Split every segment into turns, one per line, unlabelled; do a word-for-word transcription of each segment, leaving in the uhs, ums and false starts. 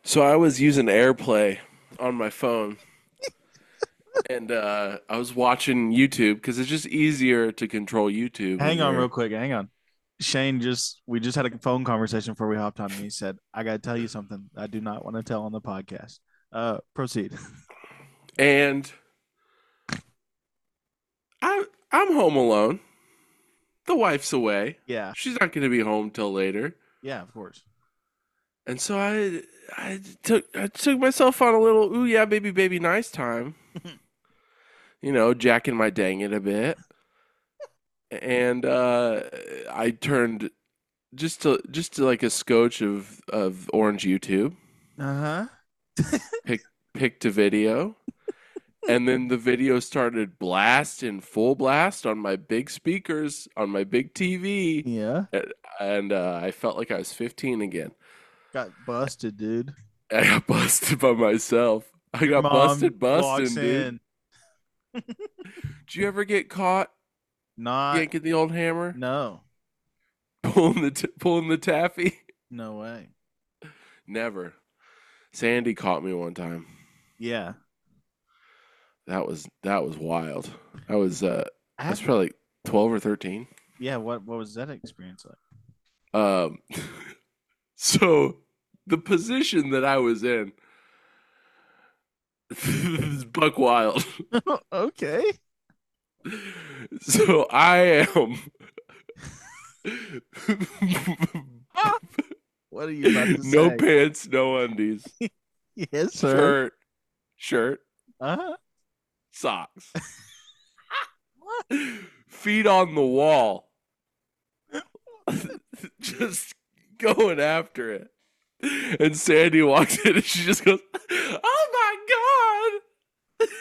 So I was using AirPlay on my phone, and uh, I was watching YouTube because it's just easier to control YouTube when
Hang on real
you're.
quick. Hang on. Shane just we just had a phone conversation before we hopped on and he said, I gotta tell you something I do not want to tell on the podcast. Uh proceed.
And I I'm home alone. The wife's away.
Yeah.
She's not going to be home till later.
Yeah, of course.
And so I I took I took myself on a little ooh yeah baby baby nice time. You know, jacking my dang it a bit. And uh, I turned just to just to like a scotch of of orange YouTube.
Uh-huh.
Pick picked a video, and then the video started blast in full blast on my big speakers on my big T V,
Yeah.
and, and uh, I felt like I was fifteen again.
Got busted, dude.
I got busted by myself. I
Your
got
mom
busted
walks
busting, dude.
in.
Did you ever get caught
Not
yanking the old hammer,
no.
pulling the t- pulling the taffy?
No way.
Never. Sandy caught me one time.
Yeah.
That was that was wild. I was uh
I
I was
have
probably like twelve or thirteen.
yeah, what what was that experience
Um so the position that I was in is buck wild.
like? Okay.
So I am
What are you about to
no
say?
pants, no undies,
Yes, sir.
shirt, shirt,
Uh-huh.
socks, feet on the wall, just going after it. And Sandy walks in and she just goes, "Oh my god!"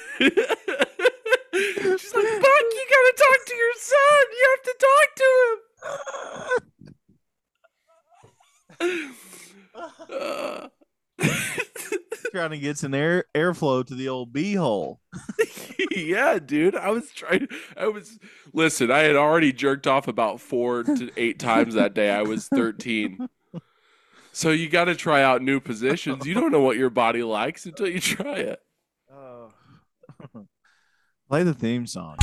She's like, "Buck, you gotta talk to your son. You have to talk to him." Uh,
Trying to get some air airflow to the old beehole.
yeah, dude. I was trying. I was listen. I had already jerked off about four to eight times that day. I was thirteen. So you got to try out new positions. You don't know what your body likes until you try it.
Oh. Play the theme song.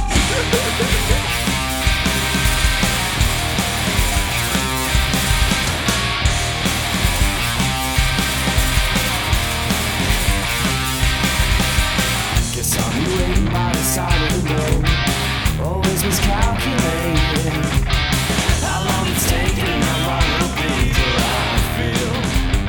Guess I'll be waiting by the side of the road. Always miscalculating how long it's taking, how long it'll be till I feel.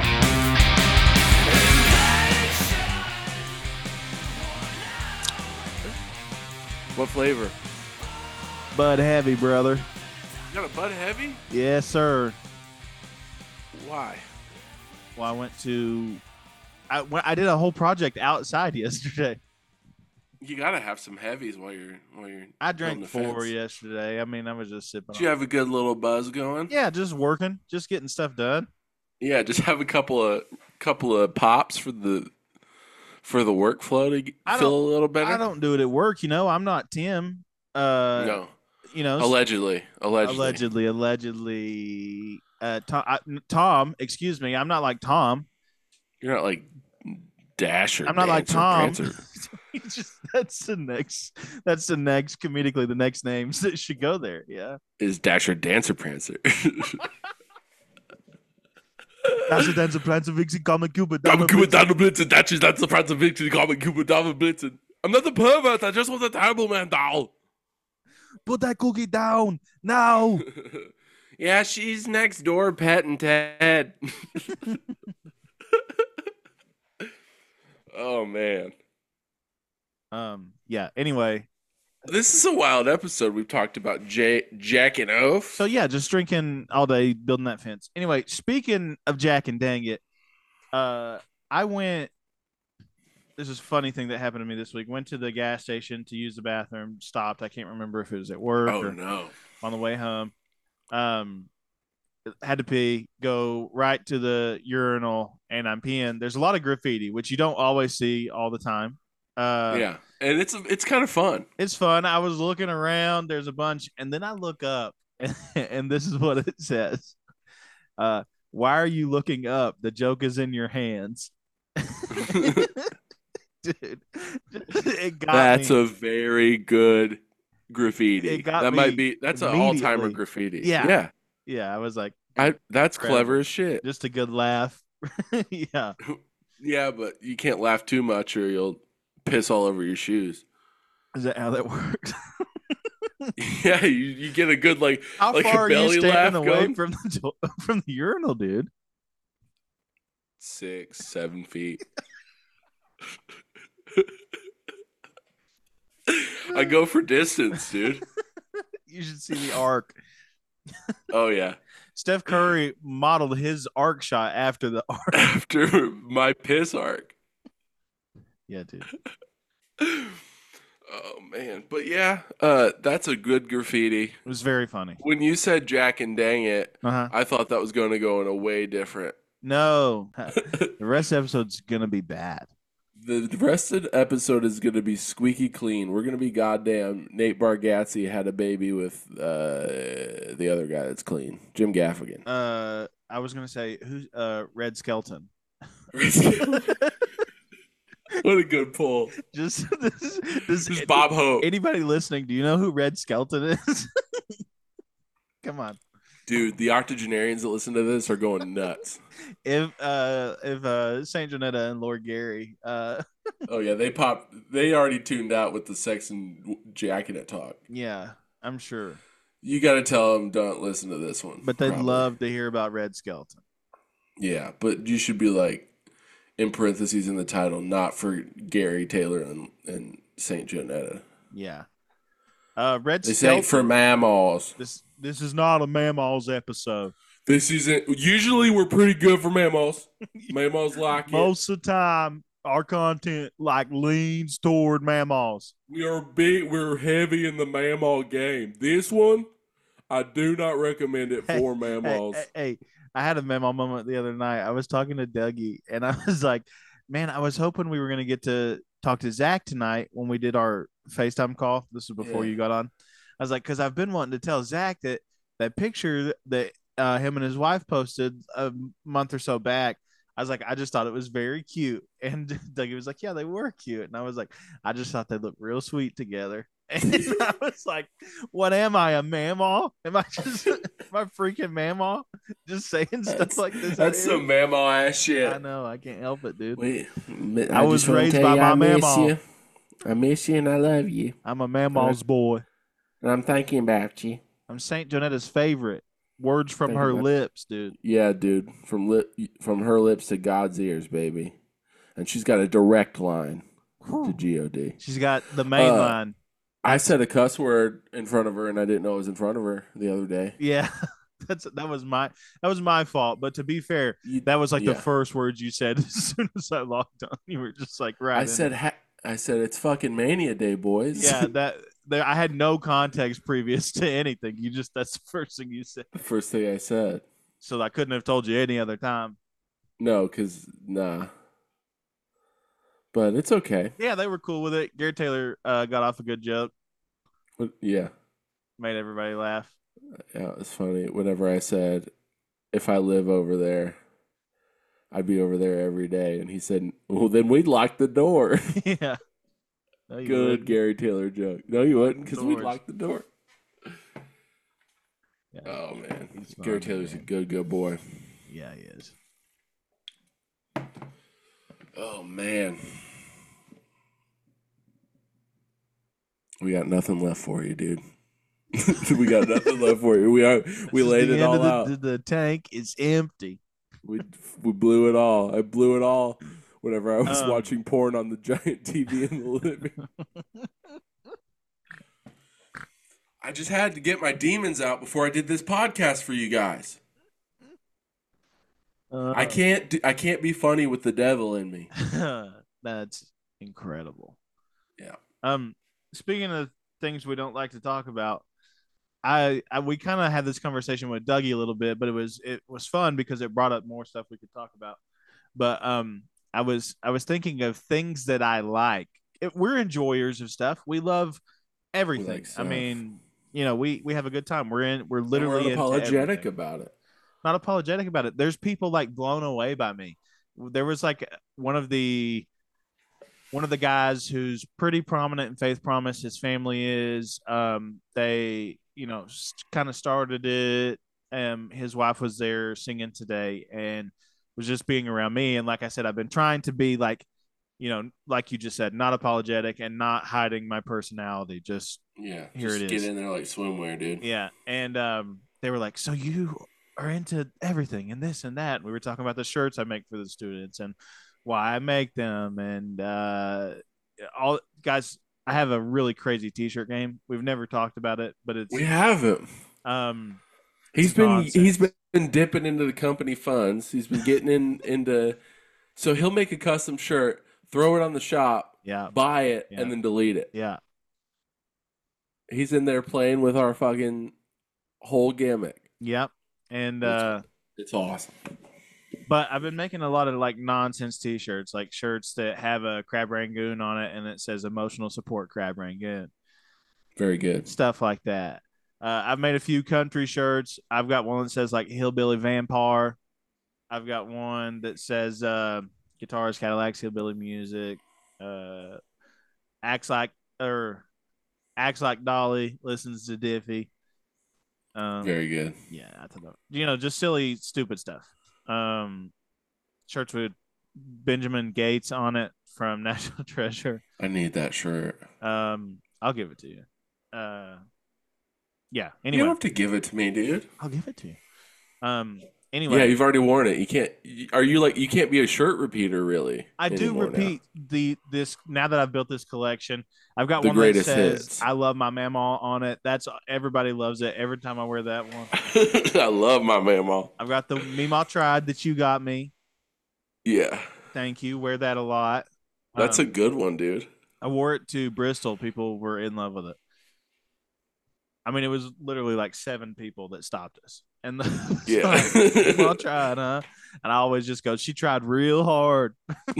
What flavor?
Bud Heavy, brother.
You got a Bud Heavy?
Yes, sir.
Why?
Well, I went to I went, I did a whole project outside yesterday.
You gotta have some heavies while you're while you're.
I
building
drank
the
four
fence.
yesterday. I mean, I was just sipping
Did you
on.
have a good little buzz going?
Yeah, just working, just getting stuff done.
Yeah, just have a couple of couple of pops for the for the workflow to get-
I
feel
don't-
a little better.
I don't do it at work, you know. I'm not Tim. Uh,
No,
you know,
allegedly, allegedly,
allegedly, allegedly. Uh, Tom, I, Tom, excuse me. I'm not like Tom.
You're not like Dasher.
I'm not like
Dancer,
Tom.
Prancer.
It's just that's the next. That's the next comedically the next names that should go there. Yeah.
Is Dasher, Dancer, Prancer.
That's a dance of plants of Vixie, common Cupid.
I'm Cuba Donald Blitzen. Dasher, Dancer, Prancer, Victory, Comic Cuba Donald Blitzen. I'm not a pervert. I just want a terrible man doll.
Put that cookie down now.
Yeah, she's next door petting Ted. Oh man.
Um. Yeah. Anyway,
This is a wild episode. We've talked about J- Jack and Oaf.
so yeah, just drinking all day, building that fence. Anyway, speaking of Jack and dang it, uh, I went. This is a funny thing that happened to me this week. Went to the gas station to use the bathroom. Stopped. I can't remember if it was at work
Oh
or
no.
on the way home. Um, had to pee. Go right to the urinal, and I'm peeing. There's a lot of graffiti, which you don't always see all the time. Uh,
Yeah, and it's it's kind of fun.
it's fun. I was looking around. There's a bunch, and then I look up, and, and this is what it says: uh, Why are you looking up? The joke is in your hands. Dude, it got
That's
me.
a very good graffiti.
It got
that
me
might be that's an all timer
immediately.
graffiti.
Yeah.
yeah.
Yeah, I was like,
I that's
Incredible.
clever as shit.
just a good laugh. Yeah.
Yeah, but you can't laugh too much or you'll piss all over your shoes.
Is that how that works?
Yeah, you, you get a good like
How
like
far
a
are you
belly laugh
standing away
going.
from the do- from the urinal, dude?
Six, seven feet. I go for distance, dude.
You should see the arc.
Oh yeah.
Steph Curry modeled his arc shot after the arc.
After my piss arc.
Yeah, dude.
Oh man, but yeah, uh, that's a good graffiti.
It was very funny.
When you said Jack and Dang It,
Uh-huh.
I thought that was going to go in a way different.
No, the rest of the episode's gonna be bad.
The rest of the episode is going to be squeaky clean. We're going to be goddamn Nate Bargatze had a baby with uh, the other guy that's clean, Jim Gaffigan.
Uh, I was gonna say who's uh Red Skelton.
What a good pull.
Just this, this,
This is Bob Hope.
Anybody listening? Do you know who Red Skelton is? Come on.
Dude, the octogenarians that listen to this are going nuts.
If uh if uh Saint Jonetta and Lord Gary uh
Oh yeah, they popped. They already tuned out with the sex and jacking it talk.
yeah, I'm sure.
You got to tell them don't listen to this one.
But they'd
probably.
love to hear about Red Skelton.
Yeah, but you should be like in parentheses in the title, not for Gary Taylor and, and Saint Jonetta.
Yeah. Uh Red
They
Skelton.
say for mammals.
This this is not a Mammals episode.
This isn't. Usually we're pretty good for mammals. Mammals like it.
Most of the time our content like leans toward Mammals.
We are big. We're heavy in the mammal game. This one, I do not recommend it for
Hey,
mammals.
hey, hey, I had a memo moment the other night. I was talking to Dougie, and I was like, "Man, I was hoping we were going to get to talk to Zach tonight when we did our FaceTime call. This was before
Yeah.
you got on. I was like, because I've been wanting to tell Zach that that picture that uh, him and his wife posted a month or so back. I was like, I just thought it was very cute, and Dougie was like, "Yeah, they were cute," and I was like, I just thought they looked real sweet together. And I was like, what am I, a mammal? Am I just am I freaking mammal? Just saying stuff
That's,
like this.
that's
out here?
some mammal ass shit.
I know, I can't help it, dude.
Wait,
I was
just wanna
raised
tell
by
you
my
I miss
mammal.
you. I miss you and I love you.
I'm a mammal's boy.
And I'm thinking about you.
I'm Saint Jonetta's favorite. Words from
Think
her
about-
lips, dude.
Yeah, dude. From lip, from her lips to God's ears, baby. And she's got a direct line to G O D.
She's got the main
Uh,
line.
I said a cuss word in front of her, and I didn't know it was in front of her the other day.
Yeah. That's that was my that was my fault. But to be fair,
You-
that was like
yeah.
the first words you said as soon as I logged on. You were just like right.
I
in
said,
it.
ha- I said it's fucking Mania Day, boys.
Yeah, that there I had no context previous to anything. You just that's the first thing you said.
the first thing I said.
So I couldn't have told you any other time.
No, because nah. But it's okay.
Yeah, they were cool with it. Gary Taylor uh, got off a good joke,
But, yeah,
made everybody laugh.
yeah, it's funny. Whenever I said, if I live over there, I'd be over there every day, and he said, "Well, then we'd lock the door."
Yeah. No, you
Good
wouldn't.
Gary Taylor joke. No, you wouldn't, because we'd
Doors.
lock the door.
Yeah.
Oh man,
He's
Gary
fun,
Taylor's a
man.
good, good boy.
Yeah, he is.
Oh man, we got nothing left for you, dude. We got nothing left for you. We are we
This is
laid
the
it
end
all
of the,
out.
The, the tank is empty.
We we blew it all. I blew it all whenever I was
Um,
watching porn on the giant T V in the living room. I just had to get my demons out before I did this podcast for you guys.
Uh,
I can't do, I can't be funny with the devil in me.
That's incredible.
Yeah.
Um. Speaking of things we don't like to talk about, I, I we kind of had this conversation with Dougie a little bit, but it was it was fun because it brought up more stuff we could talk about. But um, I was I was thinking of things that I like. It, we're enjoyers of stuff. We love everything. I
stuff.
mean, you know, we we have a good time. We're in. We're
And
literally
we're
into
apologetic
everything.
about it.
not apologetic about it. There's people like blown away by me. There was like one of the one of the guys who's pretty prominent in Faith Promise. His family is. Um, they, you know, kind of started it. Um, his wife was there singing today and was just being around me. And like I said, I've been trying to be like, you know, like you just said, not apologetic and not hiding my personality. Just
Yeah,
here
just
it
get
is.
in there like swimwear, dude.
Yeah, and um, they were like, "So you are into everything and this and that." And we were talking about the shirts I make for the students and why I make them, and uh, all guys. I have a really crazy T-shirt game. We've never talked about it, but it's
We haven't.
um,
He's
it's
been
nonsense.
he's been dipping into the company funds. He's been getting in into. So he'll make a custom shirt, throw it on the shop,
yeah,
buy it,
Yeah.
and then delete it.
yeah.
He's in there playing with our fucking whole gimmick.
Yep. And
It's-
uh,
It's awesome.
but I've been making a lot of like nonsense T-shirts, like shirts that have a Crab Rangoon on it and it says "Emotional Support Crab Rangoon,"
Very good.
stuff like that. Uh, I've made a few country shirts. I've got one that says like "Hillbilly Vampire." I've got one that says uh, "Guitars, Cadillacs, Hillbilly Music." Uh, acts like or acts like Dolly, listens to Diffie. Um,
Very good.
yeah, I don't know. You know, just silly, stupid stuff. Um, shirts with Benjamin Gates on it from National Treasure.
I need that shirt.
Um, I'll give it to you. Uh, yeah.
You
Anyway,
don't have to give it to me, dude.
I'll give it to you. Um, anyway,
Yeah, you've already worn it. You can't. Are you like you can't be a shirt repeater, really?
I do
anymore now.
repeat the this now that I've built this collection. I've got
The
one that
greatest
says
hits.
"I love my mama" on it. That's everybody loves it. Every time I wear that one,
I love my mama.
I've got the Meemaw Tried that you got me.
Yeah,
Thank you. Wear that a lot.
that's
Um,
a good one, dude.
I wore it to Bristol. People were in love with it. I mean, it was literally like seven people that stopped us. And the,
Yeah.
like, Meemaw tried, huh? And I always just go, she tried real hard.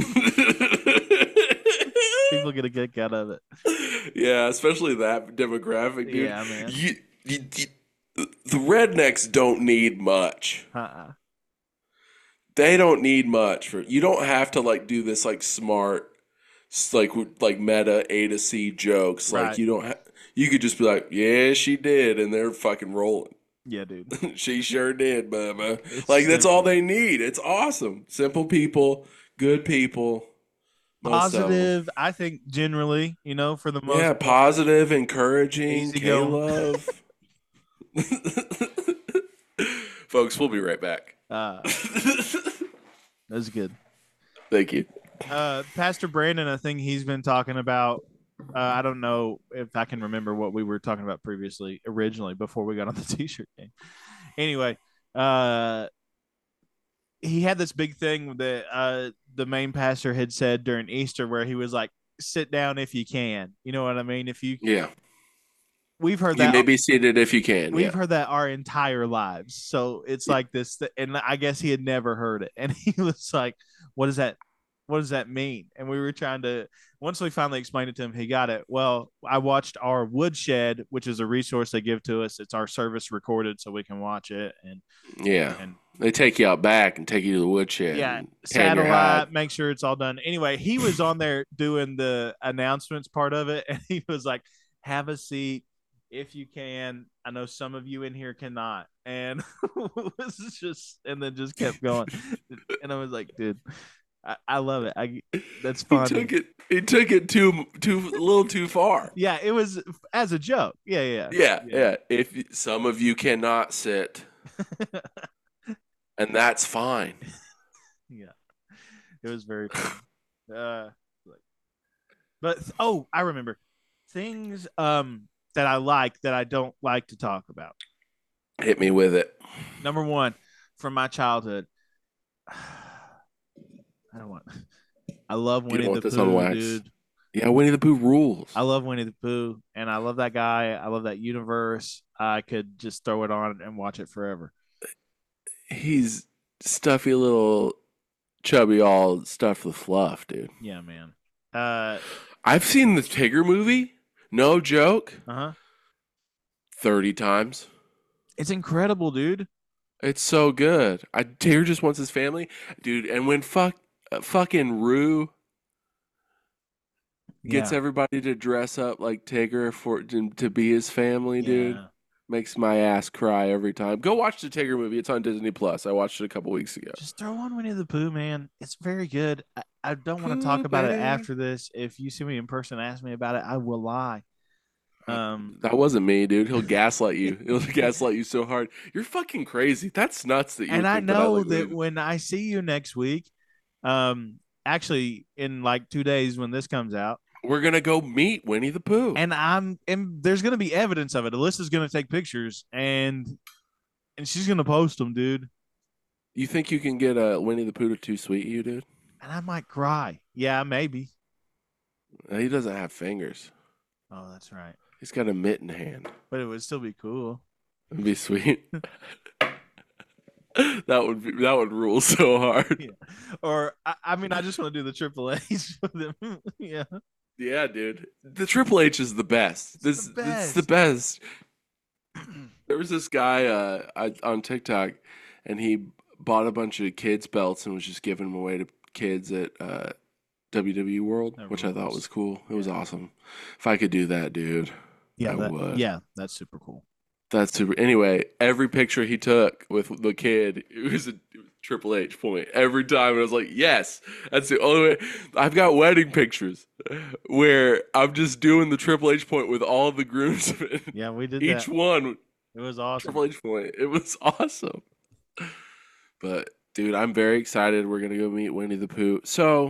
People get a kick out of it.
Yeah, especially that demographic, dude.
Yeah, man.
You, you, you, the rednecks don't need much.
Uh-uh.
They don't need much for. You don't have to like do this like smart, s- like like meta A to C jokes. Like
Right.
you don't. Ha- you could just be like, yeah, she did, and they're fucking rolling.
Yeah, dude.
She sure did, Bubba.
It's
Like that's all
simple.
they need. It's awesome. Simple people, good people. Most of 'em.
Positive, I think, generally, you know, for the most
Yeah,
part.
positive, encouraging,
Easy going.
K-love. Folks, we'll be right back.
Uh, that's good.
Thank you.
Uh, Pastor Brandon, I think he's been talking about. Uh, I don't know if I can remember what we were talking about previously, originally, before we got on the T-shirt game. Anyway, uh, he had this big thing that uh, the main pastor had said during Easter, where he was like, "Sit down if you can." You know what I mean? If you,
Yeah.
we've heard
You
that.
may be seated if you can.
We've
Yeah.
heard that our entire lives. So it's like this, th- and I guess he had never heard it. And he was like, what does that, what does that mean? And we were trying to, once we finally explained it to him, he got it. Well, I watched our Woodshed, which is a resource they give to us. It's our service recorded so we can watch it. And,
Yeah.
and
They take you out back and take you to the woodshed.
yeah,
and tan your
satellite,
hide.
make sure it's all done. Anyway, he was on there doing the announcements part of it. And he was like, have a seat. If you can, I know some of you in here cannot, and it was just, and then just kept going, and I was like, dude, I, I love it. I that's
He
fun.
took it. He took it too too a little too far.
Yeah, it was as a joke. Yeah, yeah,
Yeah, yeah. If y- some of you cannot sit, and that's fine.
yeah. It was very fun. Uh, but oh, I remember things um that I like that I don't like to talk about.
Hit me with it.
Number one, from my childhood. I don't want. I love
You
Winnie
don't
the
want this on
Pooh,
wax.
dude.
Yeah, Winnie the Pooh rules.
I love Winnie the Pooh, and I love that guy. I love that universe. I could just throw it on and watch it forever.
He's stuffy little chubby, all stuffed with fluff, dude.
Yeah, man. Uh,
I've seen the Tigger movie. No joke.
uh huh.
Thirty times.
It's incredible, dude.
It's so good. I Tigger just wants his family, dude. And when fuck, uh, fucking Rue gets
Yeah,
everybody to dress up like Tigger for to, to be his family, dude,
yeah.
makes my ass cry every time. Go watch the Tigger movie. It's on Disney Plus. I watched it a couple weeks ago.
Just throw on Winnie the Pooh, man. It's very good. I, I don't want to talk
Pooh
about it
Bear.
after this. If you see me in person, and ask me about it. I will lie.
Uh,
Um,
That wasn't me, dude. He'll gaslight you. He'll gaslight you so hard. You're fucking crazy. That's nuts that you
and
would
I
think that I
know
like Winnie
that
the
when I see you next week, um, actually in like two days when this comes out,
We're gonna go meet Winnie the Pooh.
and I'm and there's gonna be evidence of it. Alyssa's gonna take pictures and and she's gonna post them, dude.
You think you can get a Winnie the Pooh to too sweet you, dude?
And I might cry. Yeah, maybe.
Uh, He doesn't have fingers.
Oh, that's right.
He's got a mitten hand.
But it would still be cool.
It'd be sweet. That would be, that would rule so hard.
Yeah. Or I, I mean, I just want to do the Triple H for them. Yeah.
Yeah, dude. The Triple H is the best. This
the
this is the best. There was this guy uh, I, on TikTok, and he bought a bunch of kids belts and was just giving them away to kids at uh, W W E World,
That
which I thought
rules.
was cool. It was
Yeah.
awesome. If I could do that, dude,
Yeah,
I
that,
would.
yeah, that's super cool.
That's super. Anyway, every picture he took with the kid, it was a Triple H point every time. And I was like, yes, that's the only way. I've got wedding pictures where I'm just doing the Triple H point with all the grooms.
Yeah, we did
Each
that.
one
It was awesome.
Triple H point. It was awesome. But dude, I'm very excited. We're gonna go meet Winnie the Pooh. So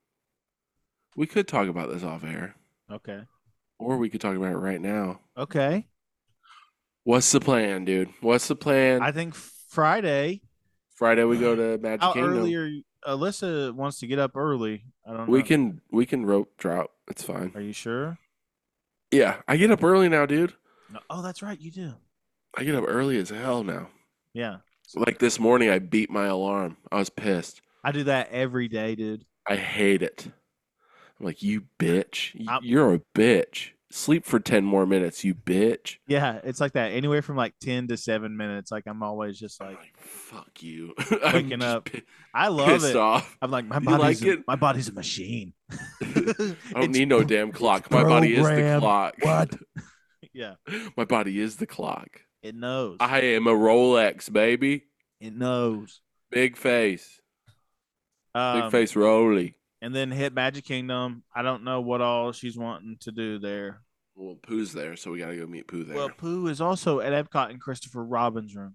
we could talk about this off air,
Okay.
or we could talk about it right now.
Okay.
What's the plan, dude? What's the plan?
I think Friday.
Friday we go to Magic
How
Kingdom.
early are you? Alyssa wants to get up early. I don't know.
We can we can rope drop. It's fine.
Are you sure?
Yeah, I get up early now, dude.
No. Oh, that's right. You do.
I get up early as hell now.
Yeah.
Like this morning, I beat my alarm. I was pissed.
I do that every day, dude.
I hate it. I'm like, you bitch. Y-
I'm-
You're a bitch. Sleep for ten more minutes, you bitch.
Yeah, it's like that. Anywhere from like ten to seven minutes. Like I'm always just
I'm
like,
like, fuck you. I'm
Waking
just
up.
pi-
I love
pissed
it.
off.
I'm like, my
You
body's
like
a,
it?
my body's a machine.
I don't need no damn clock. My body is the
programmed.
clock.
What? Yeah,
My body is the clock.
it knows.
I am a Rolex, baby.
it knows.
Big face. Big
Um,
face Rolly.
and then hit Magic Kingdom. I don't know what all she's wanting to do there.
Well, Pooh's there, so we gotta go meet Pooh there.
Well, Pooh is also at Epcot in Christopher Robin's room,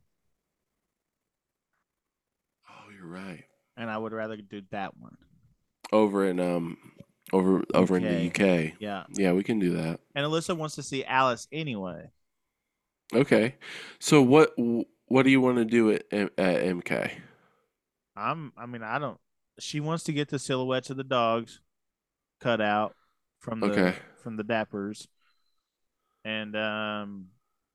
oh, you're right.
and I would rather do that one.
Over in um, over over in the U K.
Yeah,
Yeah, we can do that.
and Alyssa wants to see Alice anyway.
Okay. So what what do you want to do at, M- at M K?
I'm. I mean, I don't. She wants to get the silhouettes of the dogs cut out from the
Okay.
from the Dappers, and um,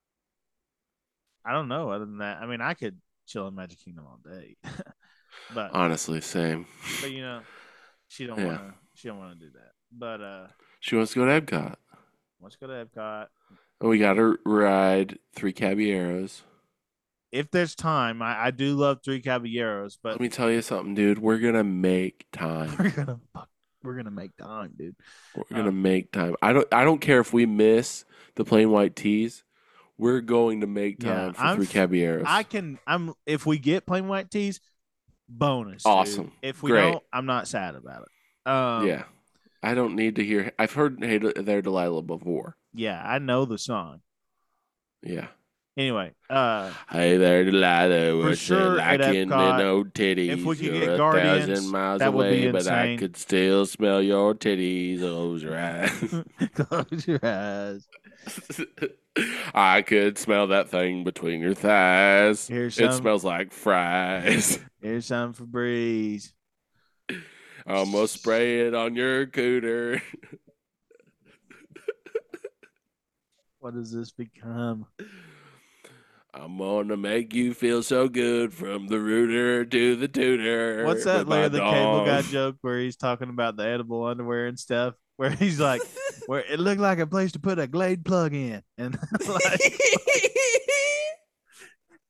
I don't know. Other than that, I mean, I could chill in Magic Kingdom all day, but
Honestly, same.
but you know, she don't
Yeah.
want to. She don't want to do that. But uh,
She wants to go to Epcot.
let's go to Epcot.
And we got to ride Three Caballeros.
If there's time, I, I do love Three Caballeros, but
Let me tell you something, dude. We're gonna make time.
we're gonna fuck, we're gonna make time, dude.
We're gonna
Um,
make time. I don't. I don't care if we miss the plain white tees. We're going to make
Yeah,
time for
I'm
Three
f-
Caballeros.
I can. I'm. If we get plain white tees, bonus. dude.
Awesome.
If we
Great.
don't, I'm not sad about it. Um,
yeah. I don't need to hear. I've heard "Hey There, Delilah" before.
Yeah, I know the song.
Yeah.
Anyway, uh,
Hey there, Delilah. What
sure
you
at
liking
Epcot,
in old titties?
if we could
You're
get
a
Guardians,
thousand miles
that would be
away, but I
insane.
could still smell your titties. Close your eyes.
close your eyes.
I could smell that thing between your thighs.
Here's
It
some.
smells like fries.
Here's some Febreze.
I'm gonna spray it on your cooter.
What does this become?
I'm gonna make you feel so good from the rooter to the tutor.
What's that
with my
Larry the Cable Guy
dong.
joke where he's talking about the edible underwear and stuff? Where he's like, where it looked like a place to put a Glade plug in, and like,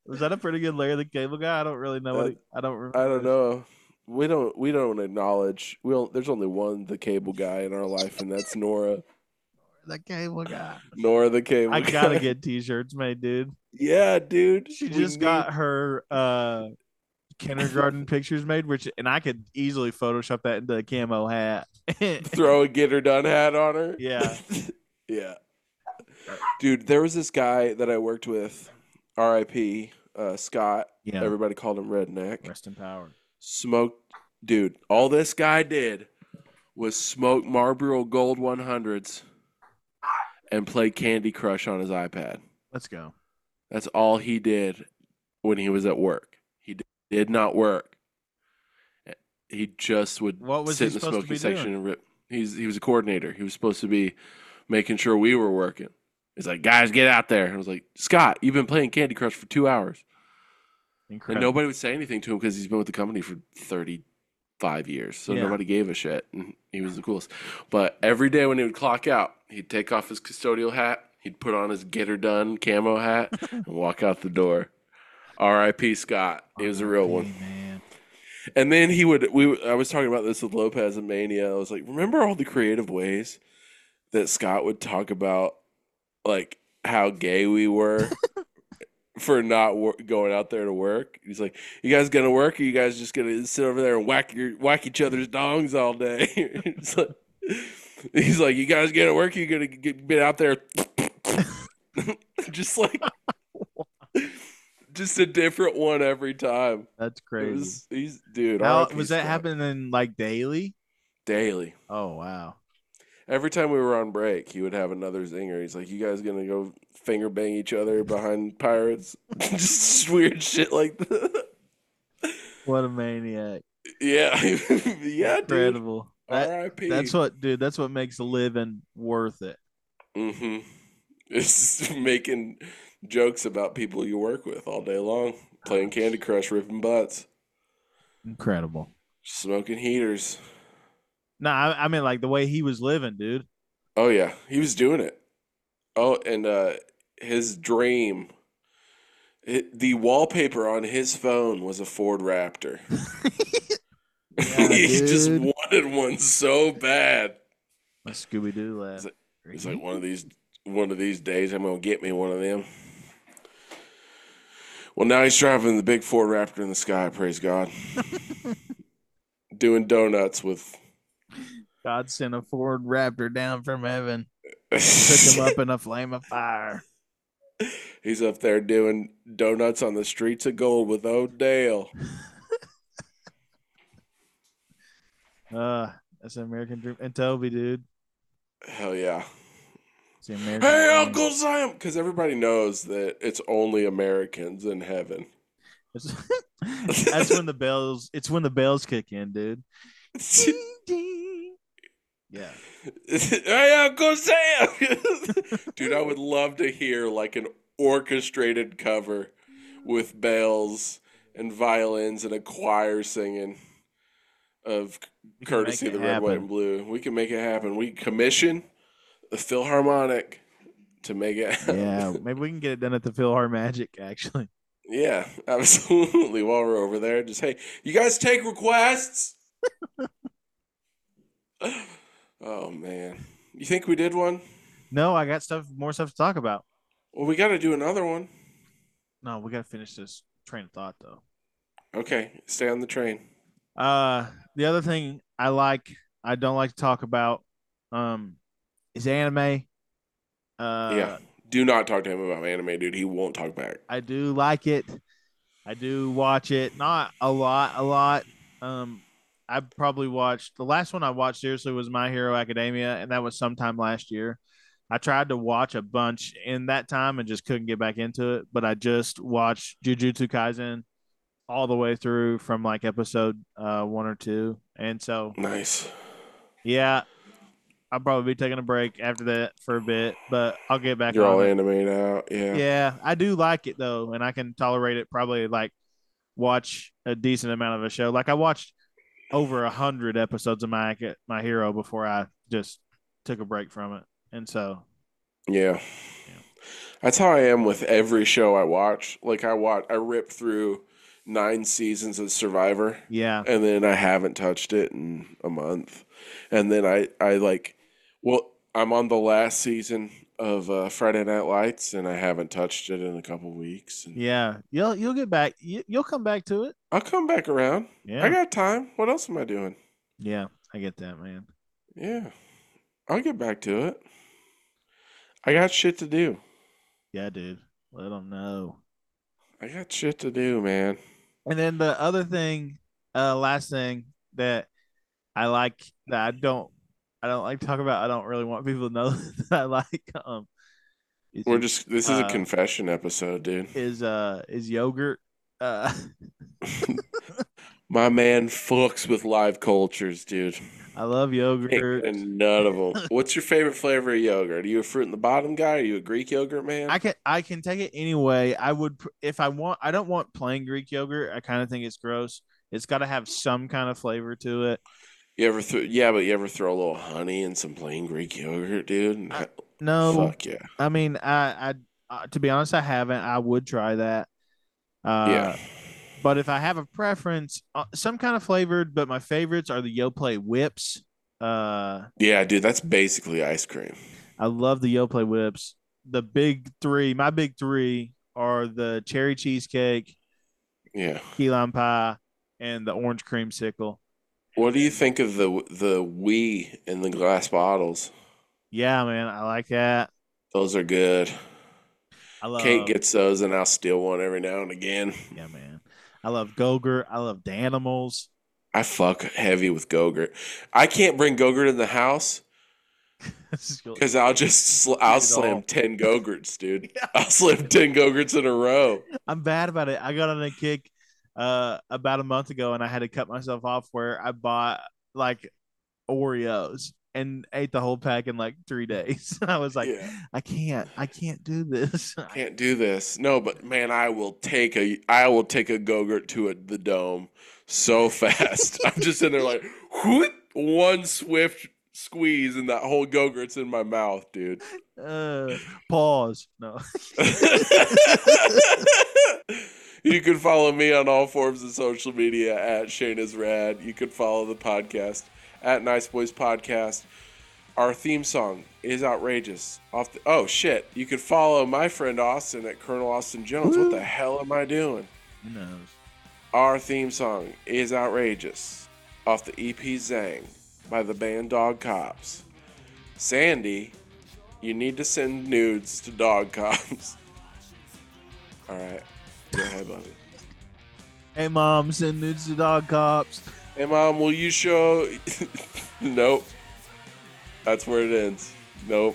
Was that a pretty good Larry the Cable Guy? I don't really know what
Uh,
he, I don't remember.
I don't know. We don't we don't acknowledge. We don't, there's only one the cable guy in our life, and that's Nora.
The Cable Guy.
Nora the cable.
I
guy.
gotta get t-shirts made, dude.
Yeah, dude.
She
We
just
need-
got her uh kindergarten pictures made, which and I could easily Photoshop that into a camo hat.
throw a get her done hat on her.
Yeah.
Yeah. Dude, there was this guy that I worked with, R I P, uh, Scott.
Yeah.
Everybody called him Redneck.
Rest in power.
Smoked, dude. All this guy did was smoke Marlboro Gold one hundreds and play Candy Crush on his iPad.
Let's go.
That's all he did when he was at work. He d- did not work. He just would
What was
sit
he
in the
supposed to
smoking
be
section
doing?
and rip. He's he was a coordinator. He was supposed to be making sure we were working. He's like, guys, get out there. And I was like, Scott, you've been playing Candy Crush for two hours. And
Incredible.
nobody would say anything to him because he's been with the company for thirty-five years. So
Yeah.
nobody gave a shit. And he was the coolest. But every day when he would clock out, he'd take off his custodial hat. He'd put on his get her done camo hat and walk out the door. R I P Scott. He was a real one.
Man.
And then he would. We. I was talking about this with Lopez and Mania. I was like, remember all the creative ways that Scott would talk about, like how gay we were for not wor- going out there to work. He's like, "You guys gonna work? Or you guys just gonna sit over there and whack your whack each other's dongs all day?" It's like, he's like, "You guys gonna work? Or you gonna get, get out there?" Just like, just a different one every time.
That's
It
crazy.
was, he's dude.
How,
R I P
was that
Scott.
happening like daily?
Daily?
Oh wow.
Every time we were on break, he would have another zinger. He's like, "You guys gonna go finger bang each other behind pirates?" Just weird shit like that.
What a maniac.
Yeah, yeah, dude.
Incredible. That-
R I P
that's what dude, that's what makes a living worth it.
Mm-hmm. It's making jokes about people you work with all day long, playing Candy Crush, ripping butts,
Incredible.
smoking heaters.
No, I, I mean like the way he was living, dude.
Oh yeah, he was doing it. Oh, and uh, his dream. It, the wallpaper on his phone was a Ford Raptor.
Yeah,
he just
dude.
wanted one so bad.
My Scooby Doo
Is
lad.
He's like, one of these, one of these days, I'm gonna get me one of them. Well, now he's driving the big Ford Raptor in the sky. Praise God. Doing donuts with.
God sent a Ford Raptor down from heaven, took him up in a flame of fire.
He's up there doing donuts on the streets of gold with Odell.
Uh, that's an American dream. And Toby, dude.
Hell yeah.
It's the American
Hey,
dream.
Uncle Sam! Because everybody knows that it's only Americans in heaven.
It's- that's when the bells. It's when the bells kick in, dude. Ding, ding. Yeah.
Hey, Uncle Sam! Dude, I would love to hear like an orchestrated cover with bells and violins and a choir singing of
We can
courtesy
make
of the
it
Red, White,
happen.
and Blue. We can make it happen. We commission the Philharmonic to make it happen.
Yeah, maybe we can get it done at the Philharmagic. Actually,
Yeah, absolutely. While we're over there, just hey, you guys take requests. Oh man, you think we did one?
no, I got stuff, more stuff to talk about.
Well, we got to do another one.
No, we got to finish this train of thought though.
Okay, stay on the train.
Uh, the other thing I like, I don't like to talk about, um, is anime. Uh,
Yeah, do not talk to him about anime, dude. He won't talk back.
I do like it. I do watch it. Not a lot, a lot. Um, I probably watched the last one I watched seriously was My Hero Academia, and that was sometime last year. I tried to watch a bunch in that time and just couldn't get back into it. But I just watched Jujutsu Kaisen all the way through from like episode uh, one or two, and so
Nice.
yeah, I'll probably be taking a break after that for a bit, but I'll get back
You're
on
all
it.
animated out. Yeah.
Yeah, I do like it though, and I can tolerate it. Probably like watch a decent amount of a show. Like I watched over a hundred episodes of my my hero before I just took a break from it, and so
Yeah. That's how I am with every show I watch. Like I watch, I rip through nine seasons of Survivor,
Yeah.
and then I haven't touched it in a month, and then I, I like, well, I'm on the last season of uh, Friday Night Lights, and I haven't touched it in a couple weeks. And
Yeah. You'll you'll get back. You, you'll come back to it.
I'll come back around.
Yeah.
I got time. What else am I doing?
Yeah. I get that, man.
Yeah, I'll get back to it. I got shit to do.
Yeah, dude. Let them know.
I got shit to do, man.
And then the other thing, uh, last thing that I like that I don't, I don't like to talk about. I don't really want people to know that I like. Um, is,
We're just this is a
uh,
confession episode, dude.
is uh is yogurt. Uh,
My man fucks with live cultures, dude.
I love yogurt.
And none of them. What's your favorite flavor of yogurt? Are you a fruit in the bottom guy? Are you a Greek yogurt man?
I can I can take it anyway. I would pr- if I want. I don't want plain Greek yogurt. I kind of think it's gross. It's got to have some kind of flavor to it.
You ever throw? Yeah, but you ever throw a little honey in some plain Greek yogurt, dude?
I- No,
Fuck yeah.
I mean, I, I, uh, to be honest, I haven't. I would try that. Uh,
Yeah.
But if I have a preference, uh, some kind of flavored, but my favorites are the Yoplait whips. Uh,
Yeah, dude, that's basically ice cream.
I love the Yoplait whips. The big three, my big three are the cherry cheesecake,
Yeah.
key lime pie, and the orange creamsicle.
What do you think of the the wee in the glass bottles?
Yeah, man, I like that.
Those are good.
I love.
Kate gets those, and I'll steal one every now and again.
Yeah, man. I love Go-Gurt. I love Danimals.
I fuck heavy with Go-Gurt. I can't bring Go-Gurt in the house because I'll just sl- I'll
Eat it
slam
all.
ten Go-Gurts, dude. I'll slam ten Go-Gurts in a row.
I'm bad about it. I got on a kick uh about a month ago and I had to cut myself off where I bought like Oreos and ate the whole pack in like three days. I was like,
Yeah.
I can't, I can't do this.
Can't do this. No, but man, I will take a I will take a Go-Gurt to a, the dome so fast. I'm just in there like whoop, one swift squeeze and that whole Go-Gurt's in my mouth, dude.
Uh, pause. No.
You can follow me on all forms of social media at Shane is Rad. You can follow the podcast at Nice Boys Podcast. Our theme song is outrageous. Off the, oh shit! You can follow my friend Austin at Colonel Austin Jones. What the hell am I doing?
Who knows?
Our theme song is outrageous. Off the E P Zang by the band Dog Cops. Sandy, you need to send nudes to Dog Cops. All right. Go ahead, buddy.
Hey, mom, send nudes to Dog Cops.
Hey, Mom, will you show... Nope. That's where it ends. Nope.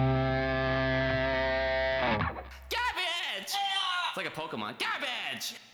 Garbage! It's like a Pokemon. Garbage!